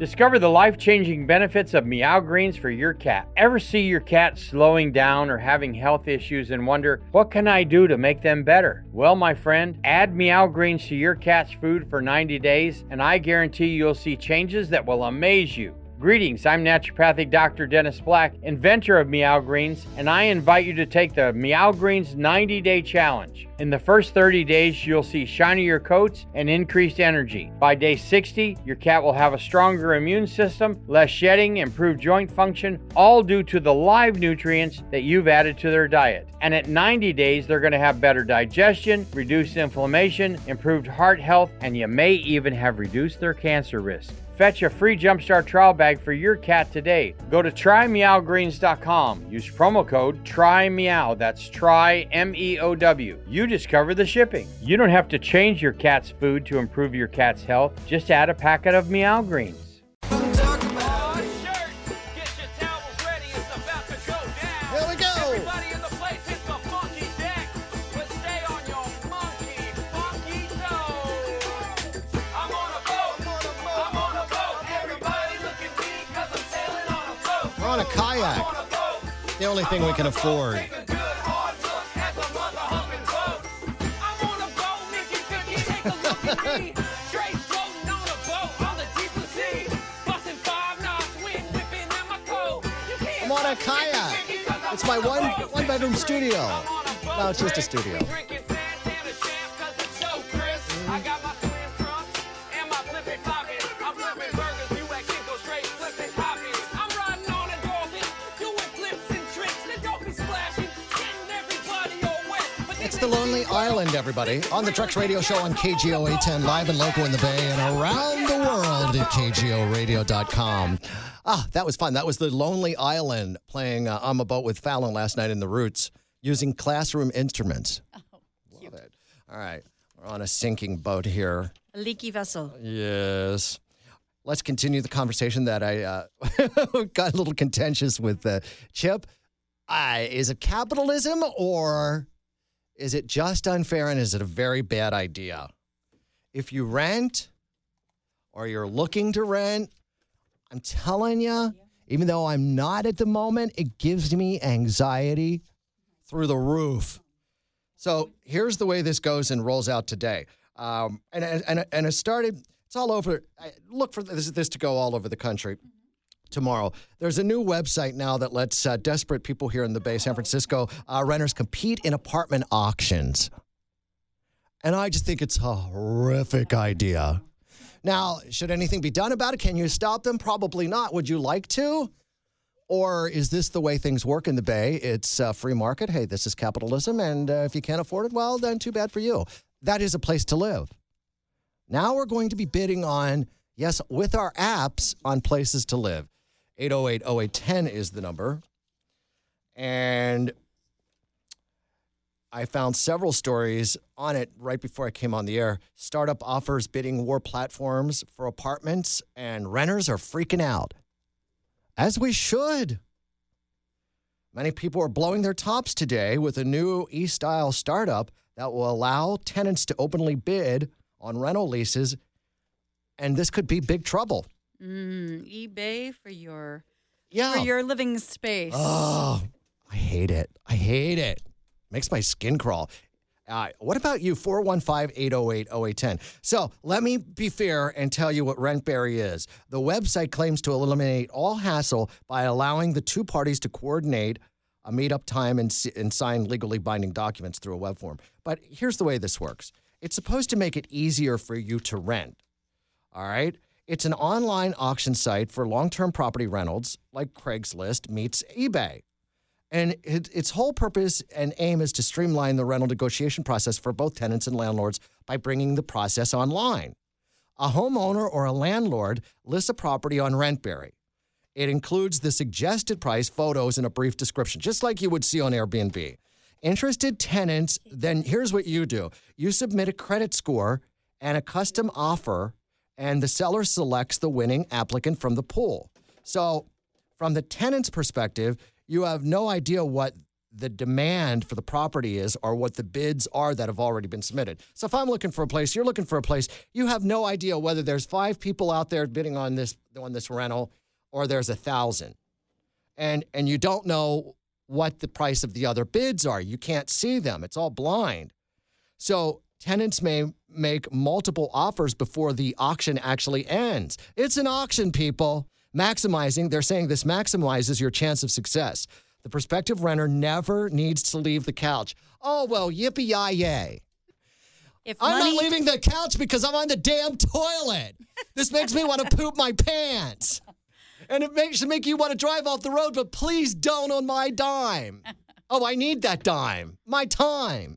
Discover the life-changing benefits of Meow Greens for your cat. Ever see your cat slowing down or having health issues and wonder, what can I do to make them better? Well, my friend, add Meow Greens to your cat's food for 90 days, and I guarantee you'll see changes that will amaze you. Greetings, I'm naturopathic Dr. Dennis Black, inventor of Meow Greens, and I invite you to take the Meow Greens 90-day challenge. In the first 30 days, you'll see shinier coats and increased energy. By day 60, your cat will have a stronger immune system, less shedding, improved joint function, all due to the live nutrients that you've added to their diet. And at 90 days, they're going to have better digestion, reduced inflammation, improved heart health, and you may even have reduced their cancer risk. Fetch a free Jumpstart trial bag for your cat today. Go to trymeowgreens.com. Use promo code TRYMEOW. That's try MEOW. You discover the shipping. You don't have to change your cat's food to improve your cat's health. Just add a packet of Meow Greens. On a kayak. The only thing we can afford. I'm on a kayak. It's my one-bedroom studio. No, it's just a studio. The Lonely Island, everybody. On the Trucks Radio Show on KGO 810, live and local in the Bay and around the world at KGORadio.com. That was fun. That was the Lonely Island playing On a Boat with Fallon last night in the Roots using classroom instruments. Oh, cute. Love it. All right. We're on a sinking boat here. A leaky vessel. Yes. Let's continue the conversation that I got a little contentious with Chip. Is it capitalism or... is it just unfair, and is it a very bad idea? If you rent or you're looking to rent, I'm telling you, even though I'm not at the moment, it gives me anxiety through the roof. So here's the way this goes and rolls out today. And it started, it's all over. Look for this to go all over the country. Tomorrow. There's a new website now that lets desperate people here in the Bay, San Francisco, renters compete in apartment auctions. And I just think it's a horrific idea. Now, should anything be done about it? Can you stop them? Probably not. Would you like to? Or is this the way things work in the Bay? It's free market. Hey, this is capitalism. And if you can't afford it, well, then too bad for you. That is a place to live. Now we're going to be bidding on, yes, with our apps on places to live. 808-0810 is the number. And I found several stories on it right before I came on the air. Startup offers bidding war platforms for apartments, and renters are freaking out. As we should. Many people are blowing their tops today with a new e-style startup that will allow tenants to openly bid on rental leases, and this could be big trouble. eBay for your living space. Oh, I hate it. Makes my skin crawl. What about you? 415-808-0810. So let me be fair and tell you what RentBerry is. The website claims to eliminate all hassle by allowing the two parties to coordinate a meetup time and sign legally binding documents through a web form. But here's the way this works. It's supposed to make it easier for you to rent. All right? It's an online auction site for long-term property rentals, like Craigslist meets eBay. And its whole purpose and aim is to streamline the rental negotiation process for both tenants and landlords by bringing the process online. A homeowner or a landlord lists a property on RentBerry. It includes the suggested price, photos, and a brief description, just like you would see on Airbnb. Interested tenants, then here's what you do. You submit a credit score and a custom offer, and the seller selects the winning applicant from the pool. So from the tenant's perspective, you have no idea what the demand for the property is or what the bids are that have already been submitted. So if I'm looking for a place, you're looking for a place, you have no idea whether there's 5 people out there bidding on this rental or there's 1,000. And you don't know what the price of the other bids are. You can't see them. It's all blind. So tenants may make multiple offers before the auction actually ends. It's an auction, people. They're saying this maximizes your chance of success. The prospective renter never needs to leave the couch. Oh, well, yippee-yi-yay. I'm not leaving the couch because I'm on the damn toilet. This makes me want to poop my pants. And it should make you want to drive off the road, but please don't on my dime. Oh, I need that dime. My time.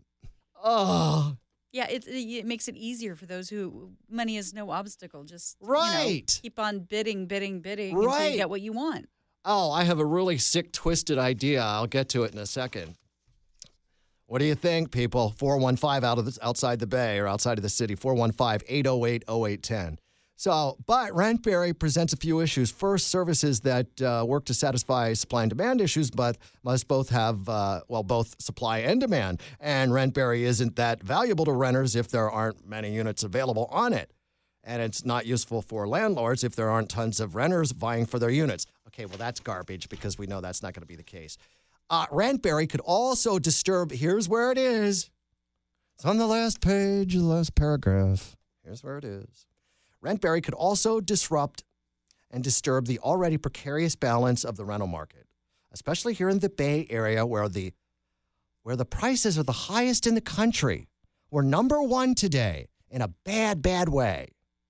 Oh. Yeah, it makes it easier for those who money is no obstacle. Just keep on bidding until you get what you want. Oh, I have a really sick, twisted idea. I'll get to it in a second. What do you think, people? 415 outside the Bay or outside of the city, 415-808-0810. But RentBerry presents a few issues. First, services that work to satisfy supply and demand issues, but must both have, both supply and demand. And RentBerry isn't that valuable to renters if there aren't many units available on it. And it's not useful for landlords if there aren't tons of renters vying for their units. Okay, well, that's garbage because we know that's not going to be the case. RentBerry could also disturb, here's where it is. It's on the last page, the last paragraph. Here's where it is. RentBerry could also disrupt and disturb the already precarious balance of the rental market, especially here in the Bay Area where the prices are the highest in the country. We're number 1 today in a bad, bad way.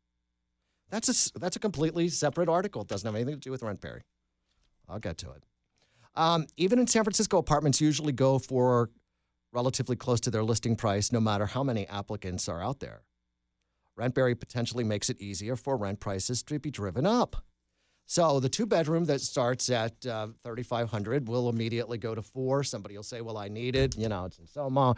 That's a completely separate article. It doesn't have anything to do with RentBerry. I'll get to it. Even in San Francisco, apartments usually go for relatively close to their listing price, no matter how many applicants are out there. RentBerry potentially makes it easier for rent prices to be driven up. So the 2-bedroom that starts at $3,500 will immediately go to $4,000. Somebody will say, "Well, I need it. It's in Selma.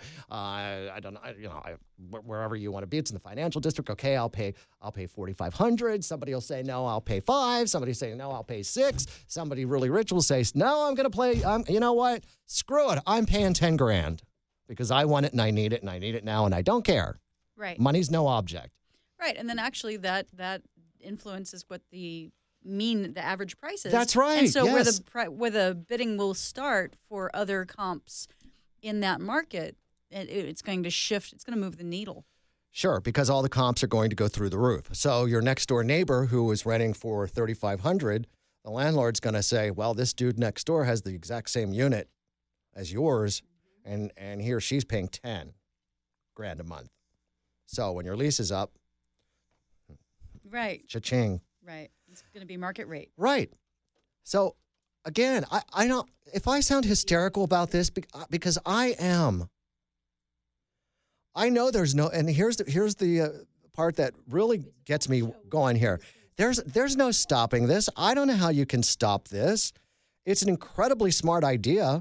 I don't know. Wherever you want to be, it's in the financial district. Okay, I'll pay $4,500. Somebody will say, "No, I'll pay $5,000." Somebody will say, "No, I'll pay $6,000." Somebody really rich will say, "No, I'm going to play. You know what? Screw it. I'm paying $10,000 because I want it and I need it now and I don't care." Right. Money's no object. Right, and then actually that influences what the average price is. That's right. And so yes. where the bidding will start for other comps in that market, it's going to shift. It's going to move the needle. Sure, because all the comps are going to go through the roof. So your next door neighbor who is renting for $3,500, the landlord's going to say, "Well, this dude next door has the exact same unit as yours, and he or she's paying $10,000 a month. So when your lease is up, right, cha-ching. Right. It's going to be market rate. Right. So, again, I don't, if I sound hysterical about this, because I am. I know there's no, and here's the part that really gets me going here. There's no stopping this. I don't know how you can stop this. It's an incredibly smart idea.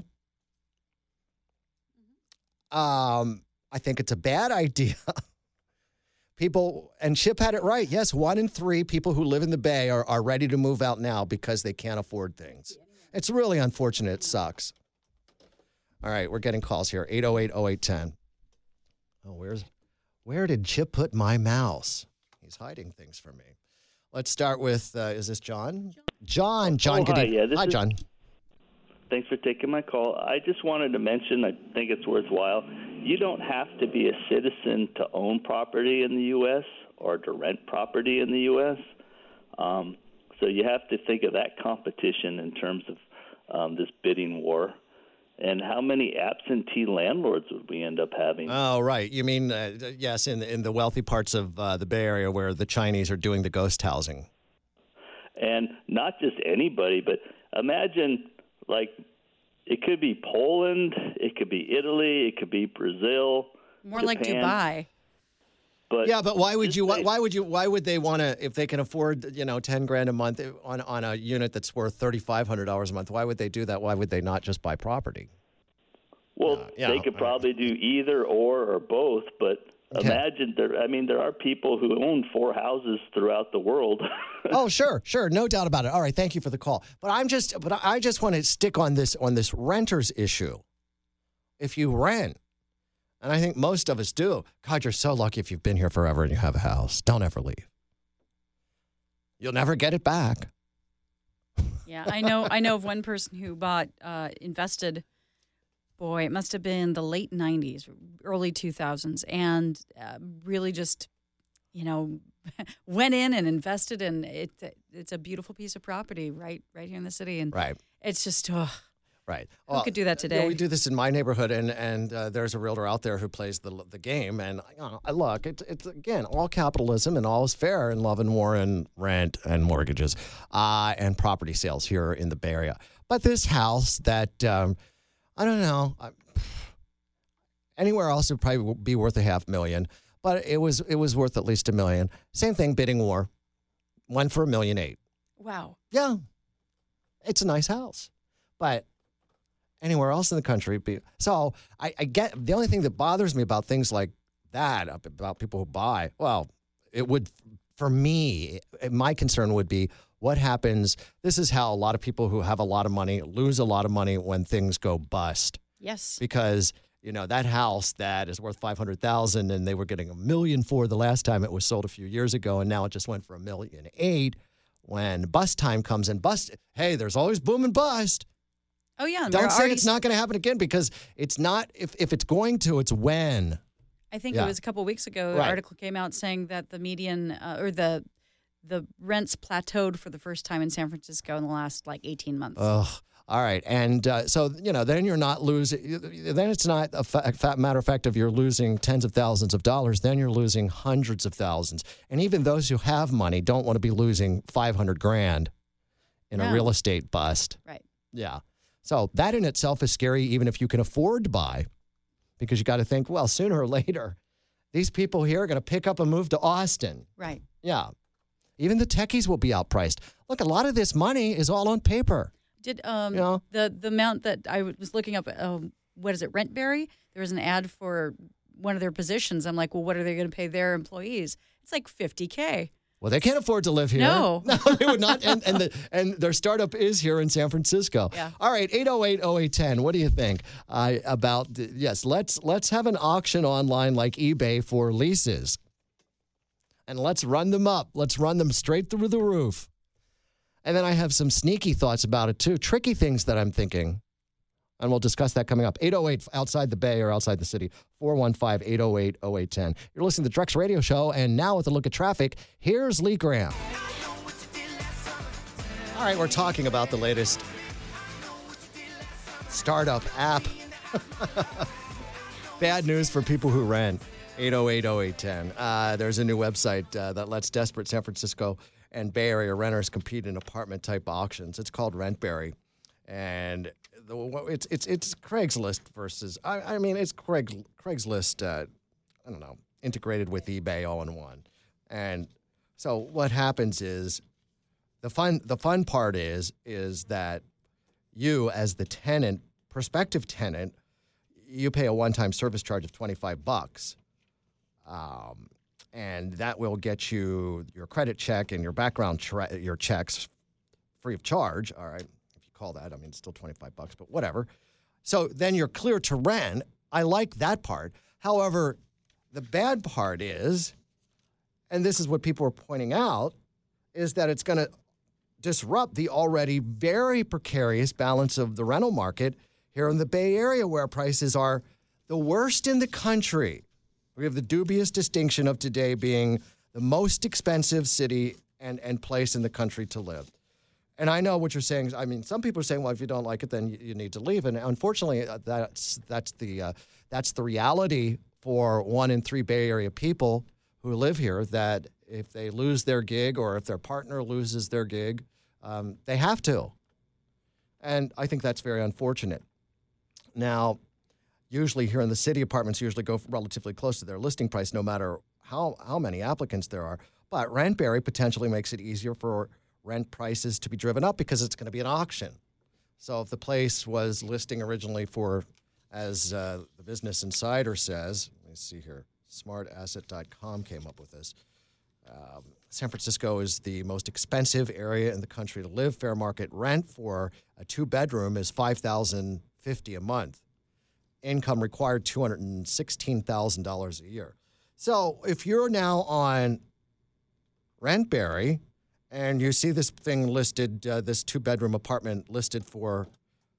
I think it's a bad idea. People, and Chip had it right. Yes, 1 in 3 people who live in the Bay are ready to move out now because they can't afford things. It's really unfortunate. It sucks. All right, we're getting calls here. 808-0810. Oh, where did Chip put my mouse? He's hiding things from me. Let's start with, is this John? John, hi. Yeah, hi, John. Thanks for taking my call. I just wanted to mention, I think it's worthwhile, you don't have to be a citizen to own property in the U.S. or to rent property in the U.S. So you have to think of that competition in terms of this bidding war. And how many absentee landlords would we end up having? Oh, right. You mean, yes, in the wealthy parts of the Bay Area where the Chinese are doing the ghost housing. And not just anybody, but imagine, like, it could be Poland, it could be Italy, it could be Brazil, more Japan. like Dubai. But yeah, but why would they want to, if they can afford, $10,000 a month on a unit that's worth $3,500 a month? Why would they do that? Why would they not just buy property? Well, they could probably do either or both, but imagine there are people who own 4 houses throughout the world. Oh, sure, no doubt about it. All right, thank you for the call. But I just want to stick on this renters issue. if you rent. And I think most of us do. God, you're so lucky if you've been here forever and you have a house. Don't ever leave. You'll never get it back. Yeah, I know of one person who invested, boy, it must have been the late 90s, early 2000s, and really just, went in and invested, and it's a beautiful piece of property right here in the city. And it's just, right. Who could do that today? We do this in my neighborhood, and there's a realtor out there who plays the game. And look, it's again, all capitalism and all is fair in love and war and rent and mortgages and property sales here in the Bay Area. But this house that, I don't know, anywhere else it would probably be worth $500,000, but it was worth at least $1 million. Same thing, bidding war. Went for $1.8 million. Wow. Yeah. It's a nice house. But anywhere else in the country. So I get the only thing that bothers me about things like that, about people who buy, well, it would, for me, my concern would be what happens. This is how a lot of people who have a lot of money lose a lot of money when things go bust. Yes. Because, that house that is worth $500,000 and they were getting $1 million for the last time it was sold a few years ago, and now it just went for $1.8 million. When bust time comes and hey, there's always boom and bust. Oh, yeah. Don't say it's not going to happen again, because it's not. If it's going to, it's when. I think it was a couple of weeks ago, an article came out saying that the median or the rents plateaued for the first time in San Francisco in the last 18 months. Oh, all right. And so, then you're not losing. Then it's not a matter of fact of you're losing tens of thousands of dollars. Then you're losing hundreds of thousands. And even those who have money don't want to be losing $500,000 in a real estate bust. Right. Yeah. So that in itself is scary, even if you can afford to buy, because you got to think, well, sooner or later, these people here are going to pick up and move to Austin. Right. Yeah. Even the techies will be outpriced. Look, a lot of this money is all on paper. Did the amount that I was looking up, what is it, Rentberry? There was an ad for one of their positions. I'm like, well, what are they going to pay their employees? It's like $50K. Well, they can't afford to live here. No. No, they would not. And their startup is here in San Francisco. Yeah. All right, 808-0810. What do you think about, yes, let's have an auction online like eBay for leases. And let's run them up. Let's run them straight through the roof. And then I have some sneaky thoughts about it, too. Tricky things that I'm thinking. And we'll discuss that coming up. 808 outside the Bay or outside the city. 415-808-0810. You're listening to the Drex Radio Show. And now with a look at traffic, here's Lee Graham. All right, we're talking about the latest startup app. Bad news for people who rent. 808-0810. There's a new website that lets desperate San Francisco and Bay Area renters compete in apartment-type auctions. It's called Rentberry. And it's Craigslist versus, it's Craigslist, integrated with eBay all in one. And so what happens is, the fun part is that you, as the tenant, prospective tenant, you pay a one-time service charge of $25. And that will get you your credit check and your background your checks free of charge. All right. If you call that, it's still $25, but whatever. So then you're clear to rent. I like that part. However, the bad part is, and this is what people are pointing out, is that it's going to disrupt the already very precarious balance of the rental market here in the Bay Area, where prices are the worst in the country. We have the dubious distinction of today being the most expensive city and place in the country to live. And I know what you're saying. Some people are saying, well, if you don't like it, then you need to leave. And unfortunately, that's the reality for 1 in 3 Bay Area people who live here, that if they lose their gig or if their partner loses their gig, they have to. And I think that's very unfortunate. Now, usually here in the city, apartments usually go relatively close to their listing price, no matter how many applicants there are. But Rentberry potentially makes it easier for rent prices to be driven up because it's going to be an auction. So if the place was listing originally for, as the Business Insider says, let me see here, smartasset.com came up with this. San Francisco is the most expensive area in the country to live. Fair market rent for a 2-bedroom is $5,050 a month. income required $216,000 a year. So if you're now on Rentberry and you see this thing listed, this 2-bedroom apartment listed for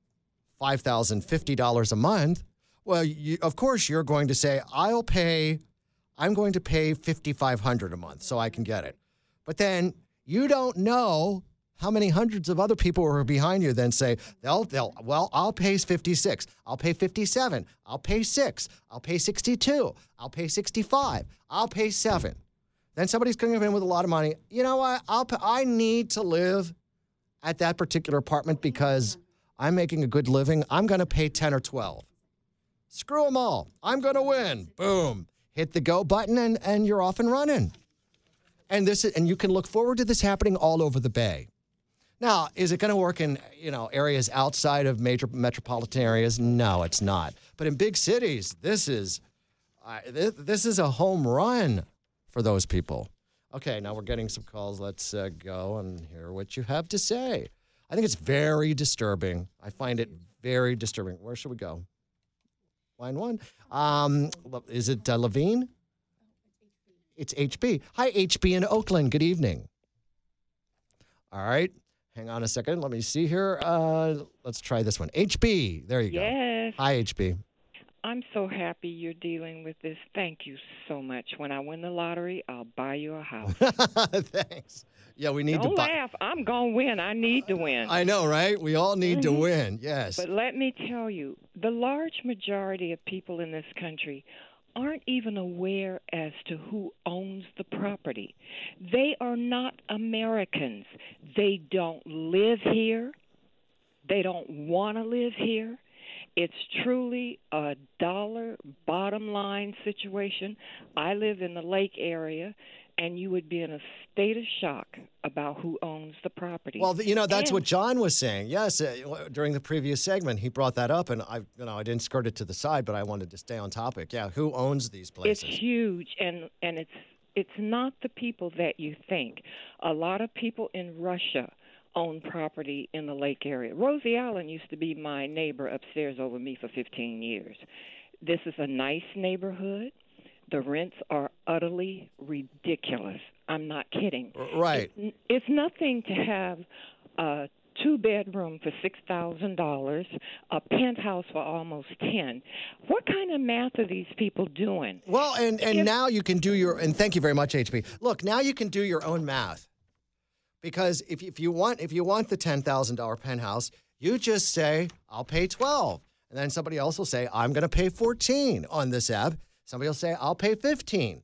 $5,050 a month, well, of course you're going to say, I'm going to pay $5,500 a month so I can get it. But then you don't know how many hundreds of other people are behind you then say, I'll pay 56, I'll pay 57, I'll pay 6, I'll pay 62, I'll pay 65, I'll pay 7. Then somebody's coming in with a lot of money. You know what? I need to live at that particular apartment because I'm making a good living. I'm going to pay 10 or 12. Screw them all. I'm going to win. Boom. Hit the go button and you're off and running. And you can look forward to this happening all over the Bay. Now, is it going to work in, areas outside of major metropolitan areas? No, it's not. But in big cities, this is a home run for those people. Okay, now we're getting some calls. Let's go and hear what you have to say. I think it's very disturbing. I find it very disturbing. Where should we go? Line 1. Is it Levine? It's HB. Hi, HB in Oakland. Good evening. All right. Hang on a second. Let me see here. Let's try this one. HB. There you go. Yes. Hi, HB. I'm so happy you're dealing with this. Thank you so much. When I win the lottery, I'll buy you a house. Thanks. Yeah, we need Don't to buy. laugh. I'm going to win. I need to win. I know, right? We all need to win. Yes. But let me tell you, the large majority of people in this country aren't even aware as to who owns the property. They are not Americans. They don't live here. They don't want to live here. It's truly a dollar bottom line situation. I live in the lake area, and you would be in a state of shock about who owns the property. Well, that's what John was saying. Yes, during the previous segment, he brought that up, and I didn't skirt it to the side, but I wanted to stay on topic. Yeah, who owns these places? It's huge, and it's not the people that you think. A lot of people in Russia own property in the lake area. Rosie Allen used to be my neighbor upstairs over me for 15 years. This is a nice neighborhood. The rents are utterly ridiculous. I'm not kidding. Right. It's nothing to have a 2-bedroom for $6,000, a penthouse for almost 10. What kind of math are these people doing? Well, and now you can do and thank you very much, HB. Look, now you can do your own math. Because if you want the $10,000 penthouse, you just say, I'll pay 12. And then somebody else will say, I'm going to pay 14 on this app. Somebody will say, I'll pay 15.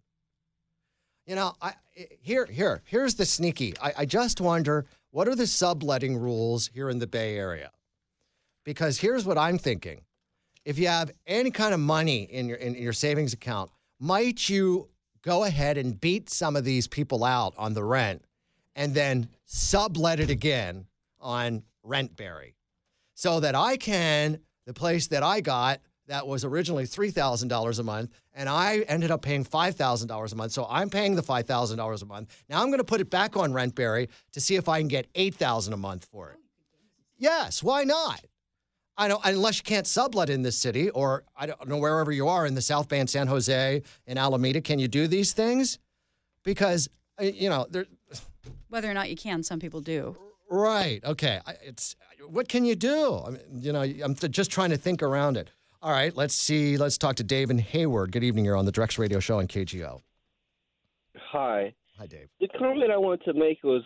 Here's the sneaky. I just wonder, what are the subletting rules here in the Bay Area? Because here's what I'm thinking. If you have any kind of money in your savings account, might you go ahead and beat some of these people out on the rent and then sublet it again on Rentberry so that the place that I got that was originally $3,000 a month, and I ended up paying $5,000 a month. So I'm paying the $5,000 a month. Now I'm going to put it back on Rentberry to see if I can get $8,000 a month for it. Yes, why not? I know, unless you can't sublet in this city, or I don't know, wherever you are in the South Bay, in San Jose, in Alameda, can you do these things? Because, Whether or not you can, some people do. Right. Okay. What can you do? I mean, I'm just trying to think around it. All right. Let's see. Let's talk to Dave in Hayward. Good evening. You're on the Drex Radio Show on KGO. Hi. Hi, Dave. The comment I wanted to make was,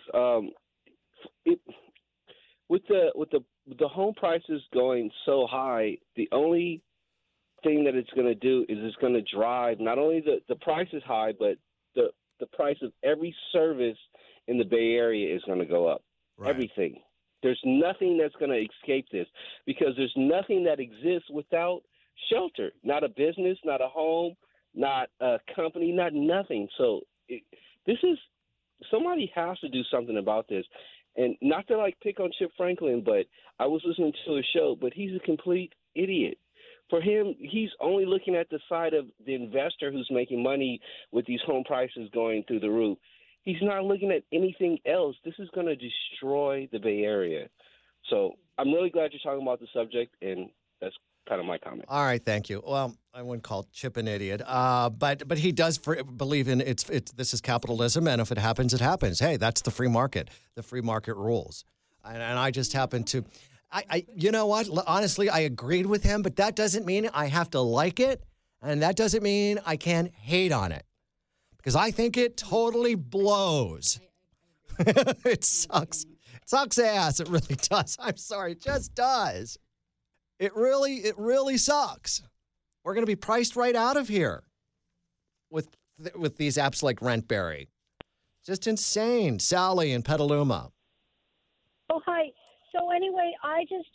with the home prices going so high, the only thing that it's going to do is it's going to drive not only the price is high, but the price of every service in the Bay Area is going to go up. Right. Everything. There's nothing that's going to escape this because there's nothing that exists without shelter. Not a business, not a home, not a company, not nothing. So somebody has to do something about this. And not to pick on Chip Franklin, but I was listening to a show, but he's a complete idiot. For him, he's only looking at the side of the investor who's making money with these home prices going through the roof. He's not looking at anything else. This is going to destroy the Bay Area. So I'm really glad you're talking about the subject, and That's kind of my comment. All right, thank you. Well, I wouldn't call Chip an idiot, but he does believe in this is capitalism, and if it happens, it happens. Hey, that's the free market. The free market rules, and I just happen to, you know what? Honestly, I agreed with him, but that doesn't mean I have to like it, and that doesn't mean I can't hate on it, because I think it totally blows. It sucks. It sucks ass. It really does. I'm sorry. It just does. It really sucks. We're going to be priced right out of here with these apps like RentBerry. Just insane. Sally in Petaluma. Oh, hi. So anyway, I just,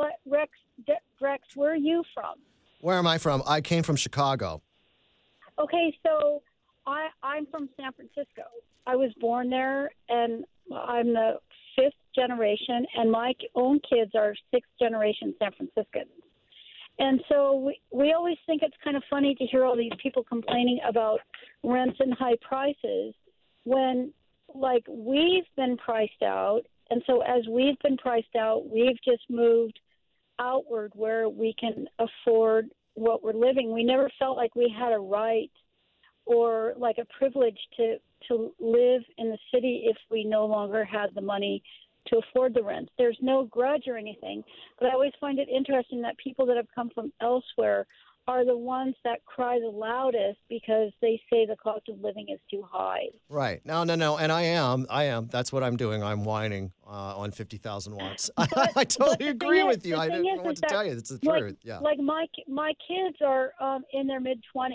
Rex, where are you from? Where am I from? I came from Chicago. Okay, so I'm from San Francisco. I was born there, and I'm the 5th generation, and my own kids are 6th generation San Franciscans. And so we always think it's kind of funny to hear all these people complaining about rents and high prices when, like, we've been priced out. And so as we've been priced out, we've just moved outward where we can afford what we're living. We never felt like we had a right or like a privilege to live in the city if we no longer had the money to afford the rent. There's no grudge or anything, but I always find it interesting that people that have come from elsewhere are the ones that cry the loudest because they say the cost of living is too high. Right. No. And I am. That's what I'm doing. I'm whining on 50,000 watts. I totally agree with you. I didn't know what to tell you. It's the truth. Yeah. Like my kids are in their mid-20s.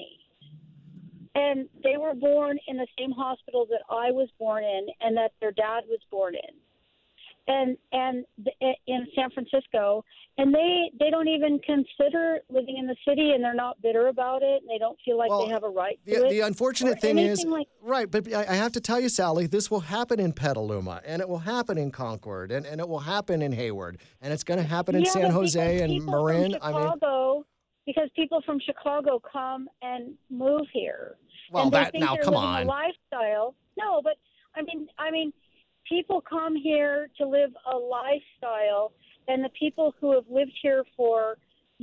And they were born in the same hospital that I was born in and that their dad was born in. And in San Francisco, and they don't even consider living in the city, and they're not bitter about it, and they don't feel like they have a right to it. The unfortunate thing is, right, but I have to tell you, Sally, this will happen in Petaluma, and it will happen in Concord, and it will happen in Hayward, and it's going to happen in San Jose and Marin. Because people from Chicago come and move here. Well, and they think now, they're come living on. A lifestyle. No, but I mean, people come here to live a lifestyle, and the people who have lived here for,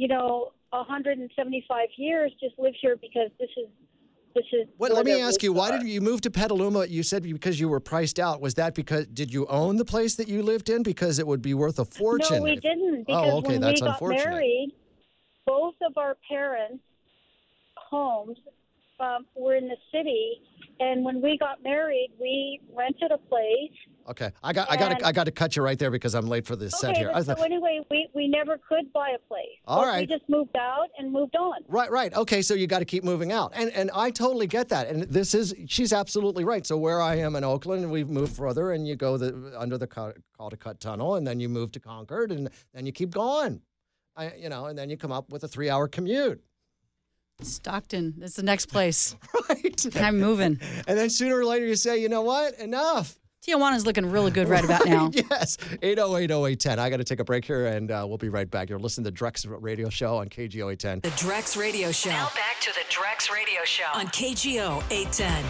175 years just live here because this is. Well, let me ask you, why did you move to Petaluma? You said because you were priced out. Was that because, did you own the place that you lived in? Because it would be worth a fortune. No, we didn't. Because when that's we got unfortunate. married, both of our parents' homes were in the city, and when we got married, we rented a place. Okay, I got to cut you right there because I'm late for this set here. So anyway, we never could buy a place. All right. We just moved out and moved on. Right. Okay, so you got to keep moving out, and I totally get that. And she's absolutely right. So where I am in Oakland, we've moved further, and you go under the Caldecott Tunnel, and then you move to Concord, and then you keep going. And then you come up with a 3-hour commute. Stockton, that's the next place. Right. I'm moving. And then sooner or later you say, you know what? Enough. Tijuana's looking really good right about now. Yes. 808-0810. I got to take a break here, and we'll be right back. You're listening to the Drex Radio Show on KGO 810. The Drex Radio Show. Now back to the Drex Radio Show on KGO 810.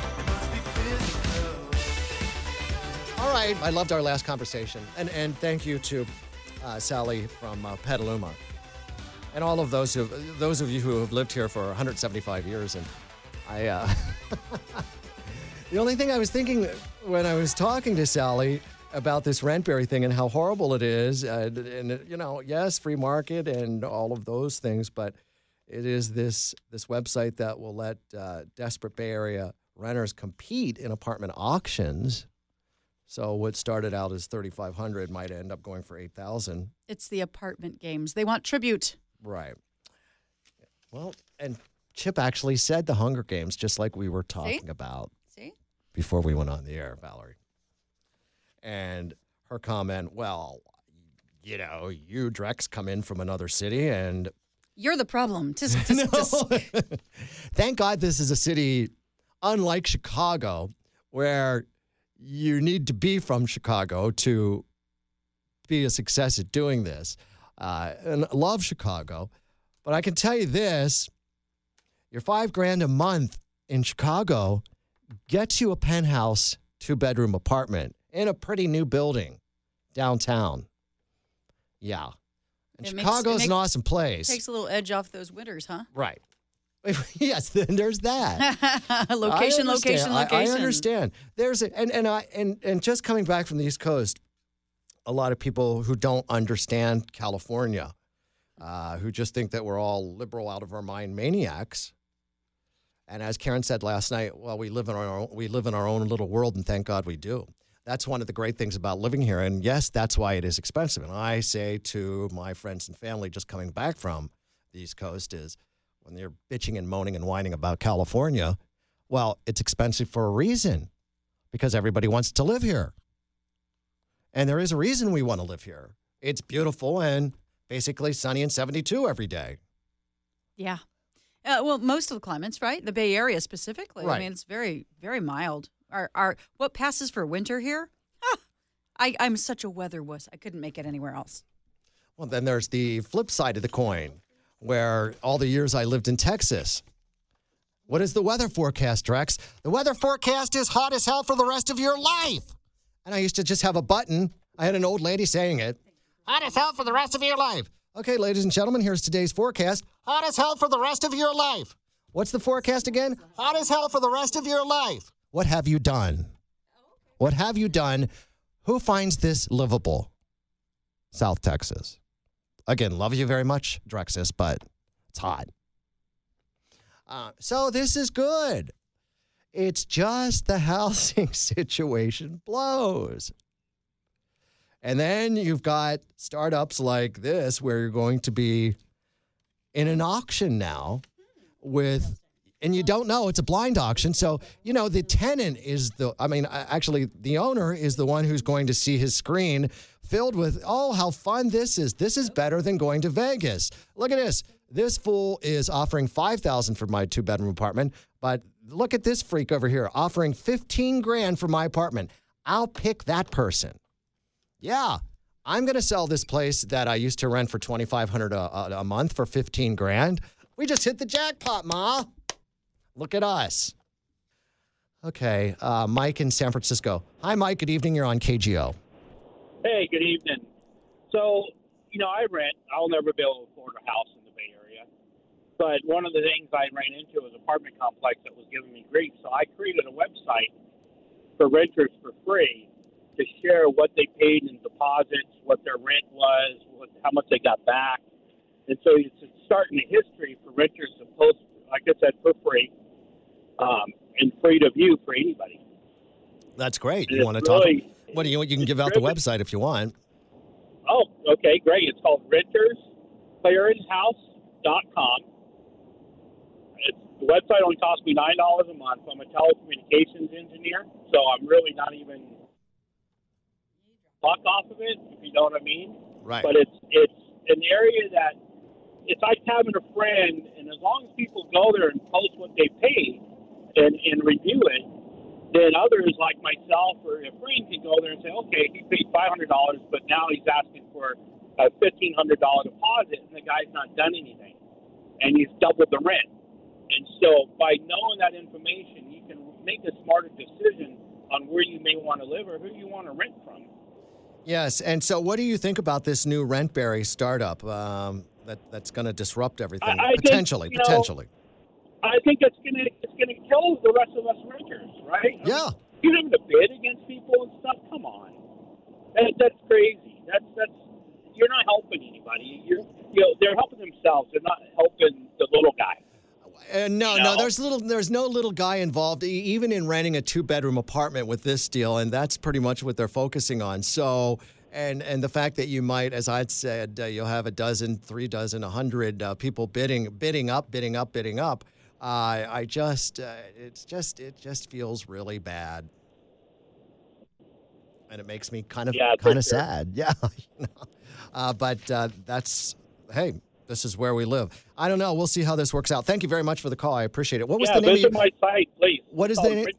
All right. I loved our last conversation. And thank you to Sally from Petaluma. And all of those of you who have lived here for 175 years. And the only thing I was thinking when I was talking to Sally about this RentBerry thing and how horrible it is, yes, free market and all of those things, but it is this website that will let desperate Bay Area renters compete in apartment auctions. So what started out as $3,500 might end up going for $8,000. It's the apartment games. They want tribute. Right. Well, and Chip actually said the Hunger Games, just like we were talking about before we went on the air, Valerie. And her comment, well, you Drex come in from another city and... You're the problem. Thank God this is a city, unlike Chicago, where you need to be from Chicago to be a success at doing this. And I love Chicago, but I can tell you this, your $5,000 a month in Chicago gets you a penthouse 2-bedroom apartment in a pretty new building downtown. Yeah. And It Chicago's an awesome place. Takes a little edge off those winters, huh? Right. Yes, then there's that. Location. I understand. There's and just coming back from the East Coast, a lot of people who don't understand California, who just think that we're all liberal out of our mind maniacs. And as Karen said last night, well, we live in our own little world, and thank God we do. That's one of the great things about living here. And yes, that's why it is expensive. And I say to my friends and family just coming back from the East Coast is, when you're bitching and moaning and whining about California, well, it's expensive for a reason, because everybody wants to live here. And there is a reason we want to live here. It's beautiful and basically sunny and 72 every day. Yeah. Well, most of the climates, right? The Bay Area specifically. Right. I mean, it's very, very mild. What passes for winter here? I'm such a weather wuss. I couldn't make it anywhere else. Well, then there's the flip side of the coin, where all the years I lived in Texas. What is the weather forecast, Drex? The weather forecast is hot as hell for the rest of your life. And I used to just have a button. I had an old lady saying it. Hot as hell for the rest of your life. Okay, ladies and gentlemen, here's today's forecast. Hot as hell for the rest of your life. What's the forecast again? Hot as hell for the rest of your life. What have you done? What have you done? Who finds this livable? South Texas. Again, love you very much, Drexus, but it's hot. So this is good. It's just the housing situation blows. And then you've got startups like this where you're going to be in an auction now and you don't know, it's a blind auction. So, the tenant is actually the owner is the one who's going to see his screen filled with, oh, how fun this is. This is better than going to Vegas. Look at this. This fool is offering $5,000 for my 2-bedroom apartment, but look at this freak over here offering $15,000 for my apartment. I'll pick that person. Yeah, I'm going to sell this place that I used to rent for $2,500 a month for $15,000. We just hit the jackpot, Ma. Look at us. Okay, Mike in San Francisco. Hi, Mike. Good evening. You're on KGO. Hey, good evening. So, I rent. I'll never be able to afford a house in the Bay Area. But one of the things I ran into was an apartment complex that was giving me grief. So I created a website for renters for free to share what they paid in deposits, what their rent was, how much they got back. And so it's starting a history for renters to post, like I said, for free and free to view for anybody. That's great. And you want to really, talk? What do you can give out the website if you want. Oh, okay, great. It's called rentersclearinghouse.com. The website only costs me $9 a month. I'm a telecommunications engineer, so I'm really not even buck off of it, if you know what I mean. Right. But it's an area that it's like having a friend, and as long as people go there and post what they paid and review it, then others like myself or a friend can go there and say, okay, he paid $500, but now he's asking for a $1,500 deposit, and the guy's not done anything, and he's doubled the rent. And so by knowing that information, you can make a smarter decision on where you may want to live or who you want to rent from. Yes, and so what do you think about this new RentBerry startup that's going to disrupt everything? Potentially. I think it's gonna kill the rest of us renters, right? Yeah. You having to bid against people and stuff. Come on, that's crazy. That's you're not helping anybody. They're helping themselves. They're not helping the little guy. No, there's no little guy involved, even in renting a 2-bedroom apartment with this deal, and that's pretty much what they're focusing on. So, and the fact that you might, as I'd said, you'll have a dozen, 3 dozen, 100 people bidding up. It just feels really bad, and it makes me kind of sad. Yeah, but that's hey. This is where we live. I don't know. We'll see how this works out. Thank you very much for the call. I appreciate it. What was the name visit my site, please. What is the name?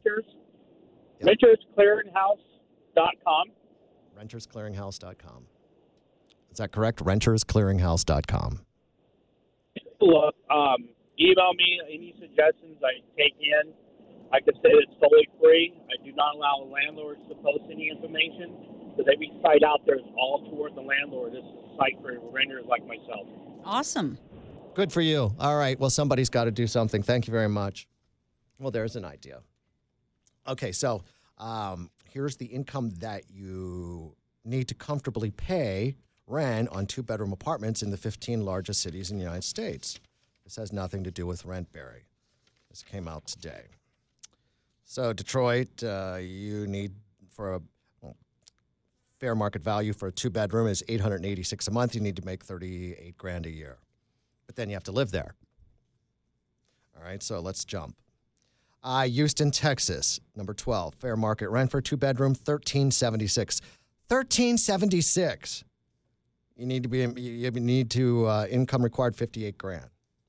Rentersclearinghouse.com. Rentersclearinghouse.com. Is that correct? Rentersclearinghouse.com. Look, email me any suggestions I take in. Like I said, it's totally free. I do not allow landlords to post any information because every site out there is all toward the landlord. landlord. This is a site for renters like myself. Awesome. Good for you. All right. Well, somebody's got to do something. Thank you very much. Well, there's an idea. Okay, so here's the income that you need to comfortably pay rent on two-bedroom apartments in the 15 largest cities in the United States. This has nothing to do with RentBerry. This came out today. So Detroit, you need for a fair market value for a two-bedroom is $886 a month. You need to make $38,000 a year, but then you have to live there. All right, so let's jump. Houston, Texas, number 12, fair market rent for a two-bedroom, $1,376. $1,376. You need to income required $58,000.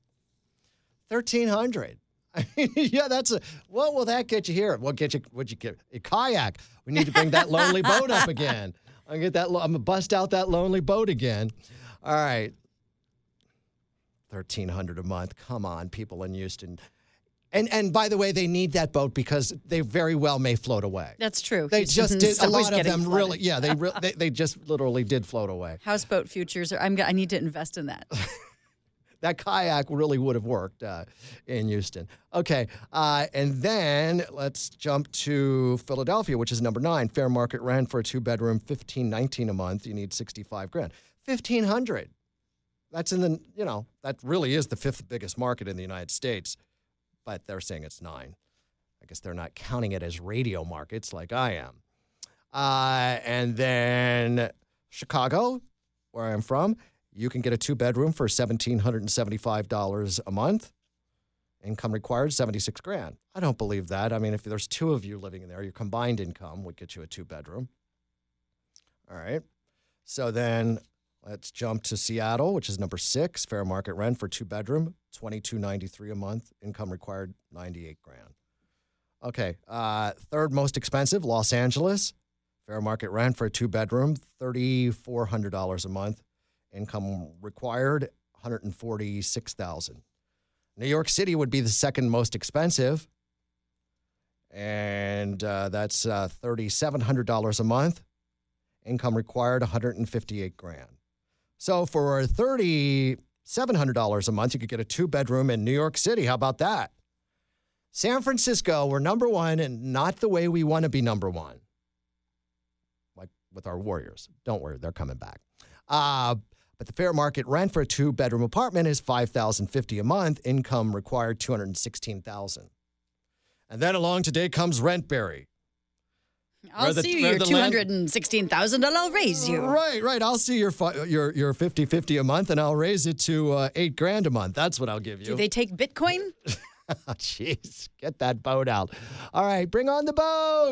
$1,300. Yeah, what will that get you here? What'd you get? A kayak. We need to bring that lonely boat up again. I'm gonna bust out that lonely boat again. All right. $1,300 a month. Come on, people in Houston. And by the way, they need that boat because they very well may float away. That's true. They just did. A lot of them flooded. really. Yeah, they just literally did float away. Houseboat futures. I need to invest in that. That kayak really would have worked in Houston. Okay, and then let's jump to Philadelphia, which is number 9. Fair market rent for a two-bedroom, $1,519 a month. You need $65,000. $1,500. That's that really is the 5th biggest market in the United States, but they're saying it's 9. I guess they're not counting it as radio markets like I am. And then Chicago, where I'm from. You can get a two-bedroom for $1,775 a month. Income required, $76,000. I don't believe that. I mean, if there's 2 of you living in there, your combined income would get you a two-bedroom. All right. So then let's jump to Seattle, which is number 6. Fair market rent for two-bedroom, $2,293 a month. Income required, $98,000. Okay. Third most expensive, Los Angeles. Fair market rent for a two-bedroom, $3,400 a month. Income required, $146,000. New York City would be the second most expensive, and that's $3,700 a month. Income required, $158,000. So for $3,700 a month, you could get a two-bedroom in New York City. How about that? San Francisco, we're number 1, and not the way we want to be number 1, like with our Warriors. Don't worry, they're coming back. But the fair market rent for a two-bedroom apartment is $5,050 a month. Income required $216,000. And then along today comes RentBerry. I'll see you your $216,000 and I'll raise you. Right. I'll see your $50 a month and I'll raise it to $8,000 a month. That's what I'll give you. Do they take Bitcoin? Jeez, get that boat out. All right, bring on the boat.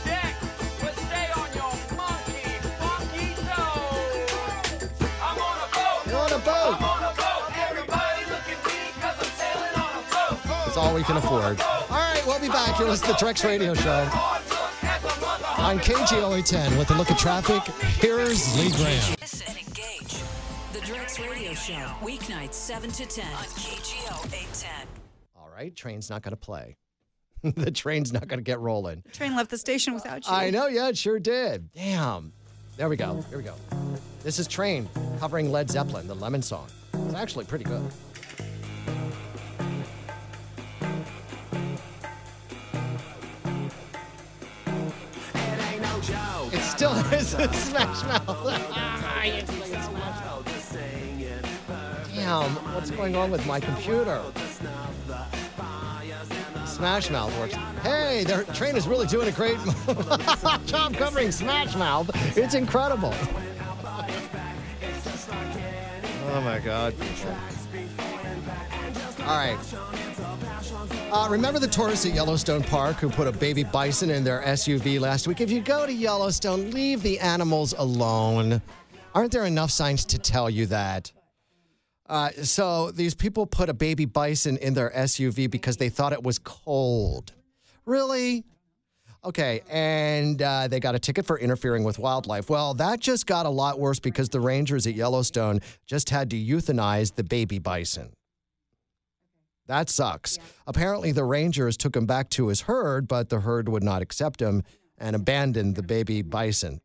That's all we can afford. All right, we'll be back. You're listening to the Drex Radio Show on KGO 810 with a look at traffic. Here's Lee Graham. Listen and engage. The Drex Radio Show, weeknights 7 to 10 on KGO 810. All right, train's not going to play. The train's not going to get rolling. The train left the station without you. I know, yeah, it sure did. Damn. There we go. Here we go. This is Train covering Led Zeppelin, the Lemon Song. It's actually pretty good. It still is a Smash Mouth. Damn, what's going on with my computer? Smash Mouth works. Hey, their Train is really doing a great job covering Smash Mouth. It's incredible. Oh, my God. All right. Remember the tourists at Yellowstone Park who put a baby bison in their SUV last week? If you go to Yellowstone, leave the animals alone. Aren't there enough signs to tell you that? So these people put a baby bison in their SUV because they thought it was cold. Really? Okay, and they got a ticket for interfering with wildlife. Well, that just got a lot worse because the rangers at Yellowstone just had to euthanize the baby bison. That sucks. Yeah. Apparently, the rangers took him back to his herd, but the herd would not accept him and abandoned the baby bison.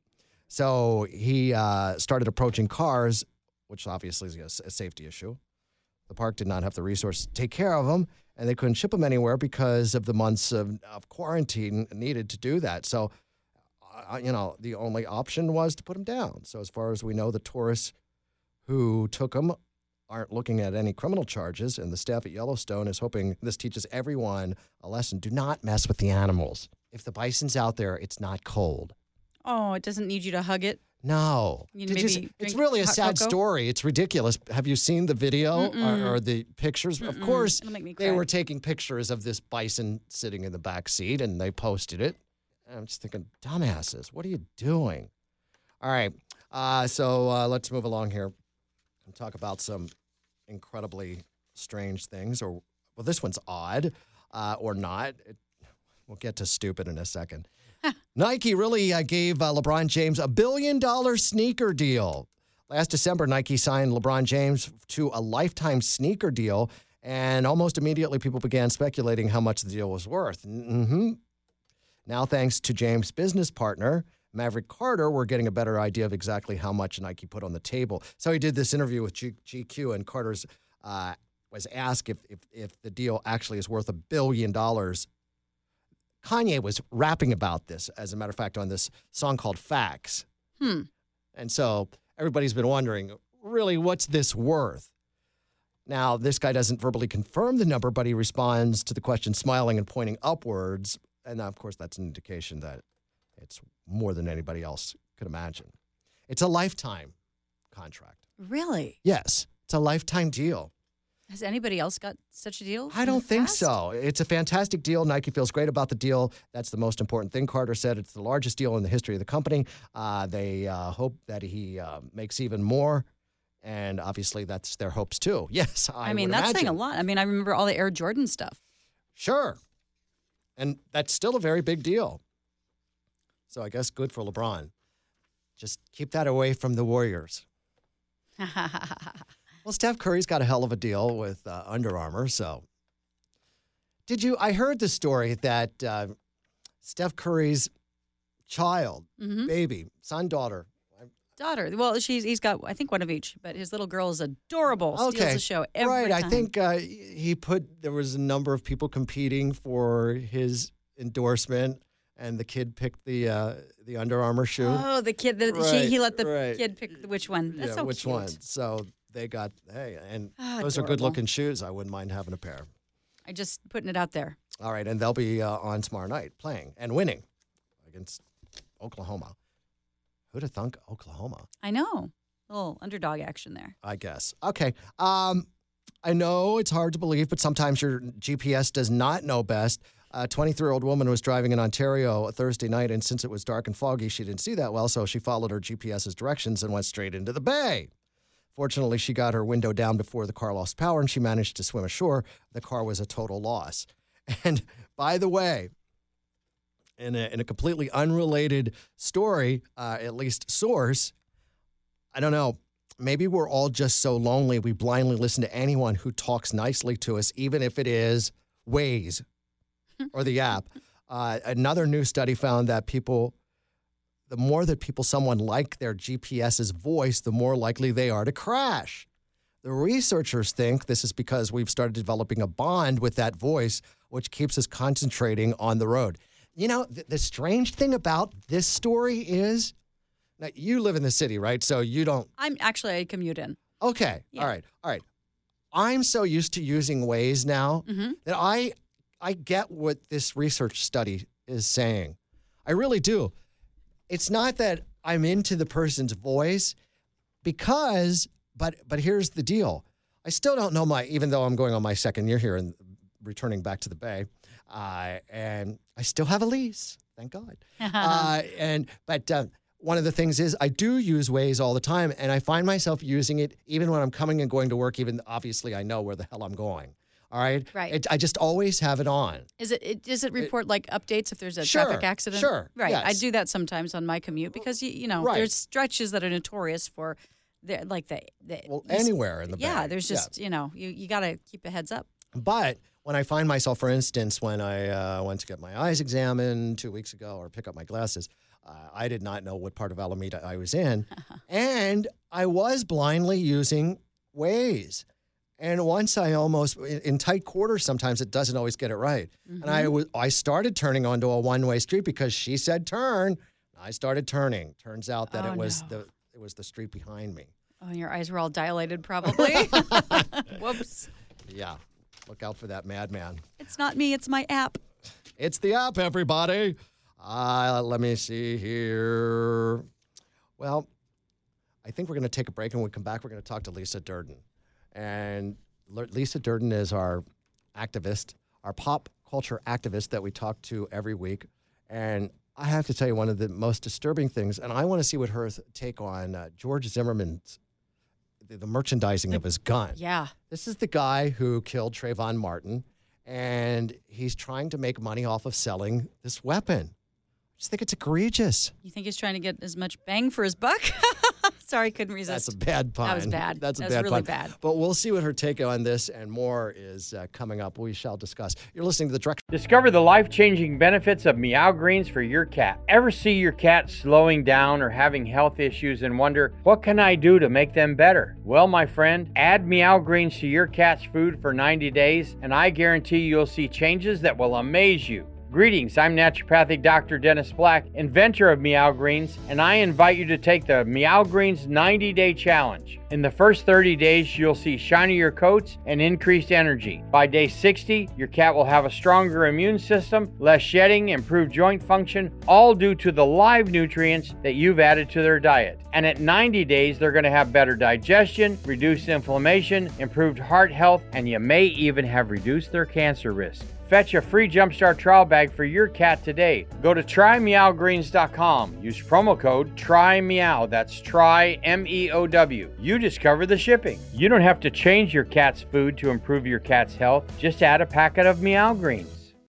So he started approaching cars, which obviously is a safety issue. The park did not have the resources to take care of them, and they couldn't ship them anywhere because of the months of quarantine needed to do that. So, the only option was to put them down. So as far as we know, the tourists who took them aren't looking at any criminal charges, and the staff at Yellowstone is hoping this teaches everyone a lesson. Do not mess with the animals. If the bison's out there, it's not cold. Oh, it doesn't need you to hug it? No. It's really a sad story. It's ridiculous. Have you seen the video or the pictures? Of course, they were taking pictures of this bison sitting in the back seat, and they posted it. And I'm just thinking, dumbasses, what are you doing? All right. So let's move along here and talk about some incredibly strange things. Well, this one's odd or not. We'll get to stupid in a second. Nike really gave LeBron James $1 billion sneaker deal. Last December, Nike signed LeBron James to a lifetime sneaker deal, and almost immediately people began speculating how much the deal was worth. Now, thanks to James' business partner, Maverick Carter, we're getting a better idea of exactly how much Nike put on the table. So he did this interview with GQ, and Carter's was asked if the deal actually is worth $1 billion. Kanye was rapping about this, as a matter of fact, on this song called Facts. And so everybody's been wondering, really, what's this worth? Now, this guy doesn't verbally confirm the number, but he responds to the question smiling and pointing upwards. And, of course, that's an indication that it's more than anybody else could imagine. It's a lifetime contract. Really? Yes. It's a lifetime deal. Has anybody else got such a deal? I don't think so. It's a fantastic deal. Nike feels great about the deal. That's the most important thing. Carter said it's the largest deal in the history of the company. They hope that he makes even more. And obviously, that's their hopes, too. Yes, I mean, that's imagine. saying a lot. I mean, I remember all the Air Jordan stuff. Sure. And that's still a very big deal. So I guess good for LeBron. Just keep that away from the Warriors. Well, Steph Curry's got a hell of a deal with Under Armour, so. I heard the story that Steph Curry's child, baby, son, daughter. Daughter. Well, he's got, I think, one of each, but his little girl is adorable. Okay. Steals the show every time. I think there was a number of people competing for his endorsement, and the kid picked the Under Armour shoe. Oh, the kid, he let the kid pick which one. That's so which cute. one. So they got, those are good-looking shoes. I wouldn't mind having a pair. I just putting it out there. All right, and they'll be on tomorrow night playing and winning against Oklahoma. Who'd have thunk Oklahoma? I know. A little underdog action there. I guess. Okay. I know it's hard to believe, but sometimes your GPS does not know best. A 23-year-old woman was driving in Ontario Thursday night, and since it was dark and foggy, she didn't see that well, so she followed her GPS's directions and went straight into the bay. Fortunately, she got her window down before the car lost power, and she managed to swim ashore. The car was a total loss. And by the way, in a completely unrelated story, at least source, I don't know, maybe we're all just so lonely we blindly listen to anyone who talks nicely to us, even if it is Waze or the app. Another new study found that the more that someone like their GPS's voice, the more likely they are to crash. The researchers think this is because we've started developing a bond with that voice, which keeps us concentrating on the road. You know, the strange thing about this story is, now you live in the city, right? So you don't. I commute in. Okay. Yeah. All right. I'm so used to using Waze now that I get what this research study is saying. I really do. It's not that I'm into the person's voice but here's the deal. I still don't know even though I'm going on my second year here and returning back to the Bay, and I still have a lease, thank God. But one of the things is I do use Waze all the time, and I find myself using it even when I'm coming and going to work, even obviously I know where the hell I'm going. All right? Right. I just always have it on. Does it report like updates if there's a traffic accident? Sure. Right. Yes. I do that sometimes on my commute because, there's stretches that are notorious for anywhere in the Bay. Yeah, there's just, you got to keep a heads up. But when I find myself, for instance, when I went to get my eyes examined 2 weeks ago or pick up my glasses, I did not know what part of Alameda I was in. And I was blindly using Waze. And once I almost, in tight quarters, sometimes it doesn't always get it right. Mm-hmm. And I started turning onto a one-way street because she said turn. I started turning. Turns out that it was the street behind me. Oh, your eyes were all dilated, probably. Whoops. Yeah. Look out for that madman. It's not me. It's my app. It's the app, everybody. Let me see here. Well, I think we're going to take a break, and when we come back, we're going to talk to Lisa Durden. And Lisa Durden is our activist, our pop culture activist that we talk to every week. And I have to tell you one of the most disturbing things, and I want to see what her take on George Zimmerman's, the merchandising of his gun. Yeah. This is the guy who killed Trayvon Martin, and he's trying to make money off of selling this weapon. I just think it's egregious. You think he's trying to get as much bang for his buck? Sorry, couldn't resist. That's a bad pun. That was bad. That's really pun. bad. But we'll see what her take on this and more is coming up. We shall discuss. You're listening to the Direct. Discover the life-changing benefits of Meow Greens for your cat. Ever see your cat slowing down or having health issues and wonder, what can I do to make them better? Well, my friend, add Meow Greens to your cat's food for 90 days, and I guarantee you'll see changes that will amaze you. Greetings, I'm naturopathic Dr. Dennis Black, inventor of Meow Greens, and I invite you to take the Meow Greens 90-day challenge. In the first 30 days, you'll see shinier coats and increased energy. By day 60, your cat will have a stronger immune system, less shedding, improved joint function, all due to the live nutrients that you've added to their diet. And at 90 days, they're going to have better digestion, reduced inflammation, improved heart health, and you may even have reduced their cancer risk. Fetch a free Jumpstart trial bag for your cat today. Go to trymeowgreens.com. Use promo code TRYMEOW. That's try, M-E-O-W. You discover the shipping. You don't have to change your cat's food to improve your cat's health. Just add a packet of Meow Greens.